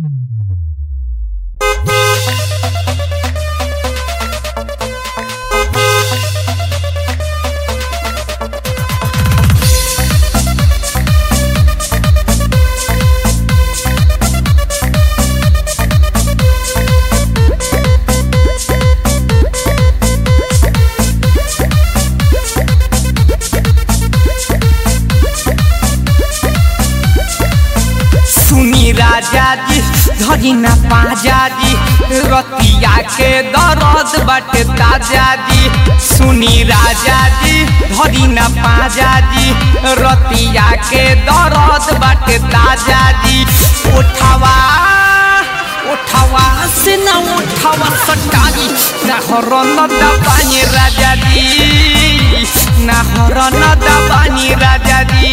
राजा जी धरी ना पाजा जी रतिया के दर्द बाटे ताजा जी। सुनी राजा जी धरी ना पाजा जी रतिया के दर्द बाटे ताजा जी। उठावा उठावा से ना उठावा सटाई ना हरन दबानी राजा जी, ना हरन दबानी राजा जी।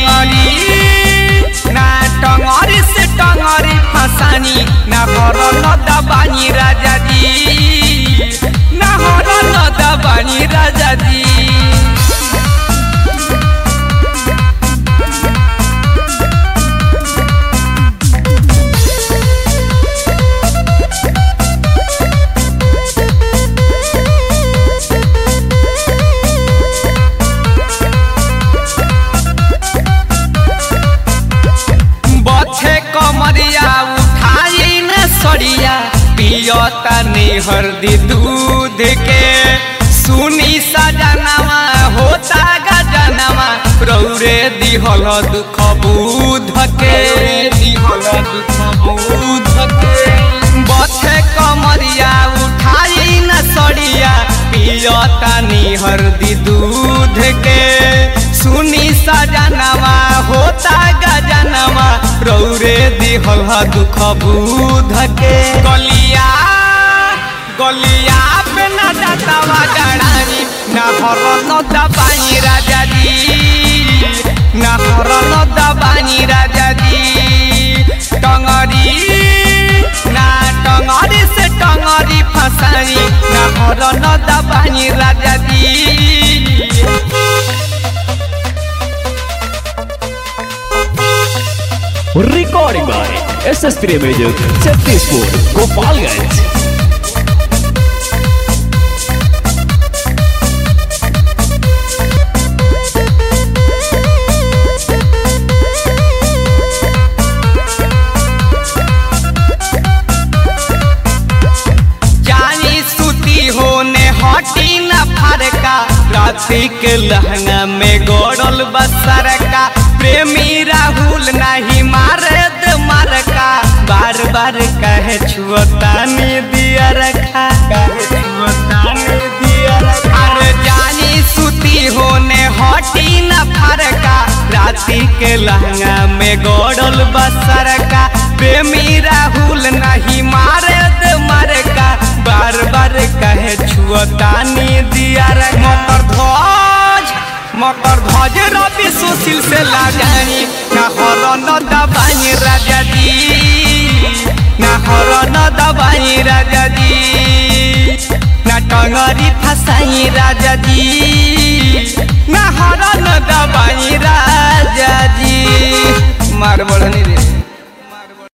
टंगरी से टंगरी फसानी ना हरन दबानी राजा जी, ना हरन दबानी राजा जी। कमरिया उठाई न सड़िया पियता हरदी दूध के। सुनी सजनवा होता गजनवा रौरे दिहल दुख बुध के, दिहल दुख बुध के। बथे कमरिया उठाई न सड़िया पियता हरदी दूध के। सुनी सजनवा होता गजनवा रौरे दिहल दुख बुध के। गलिया गलिया पे न जातावा गड़ानी ना हरन दबानी राजा जी, ना हरन दबानी राजा जी। टंगरी ना टंगरी से टंगरी फसानी ना हरन दबानी राजा जी। Recording by SS3 music Chhattispur Gopalganj. जानी सूती होने हटी न फरका राती के लहंगा में गोड़ल बसर का। प्रेमी राहुल नहीं मारे द मारका बार बार कहे छुअतानी दिया रखा, कहे छुअतानी दिया रखा। अरे जानी सूती होने हटी न फरका राती के लहंगा में गोड़ल बसर का। प्रेमी राहुल नहीं मारे द मारका बार बार कहे छुअतानी दिया रखा। मकर ध्वज रवि सुशील से लाजानी ना हरन दबानी राजा जी, ना हरन दबानी राजा जी। ना टंगरी फसाई राजा जी, ना हरन दबानी राजा जी। मार बढ़नी रे।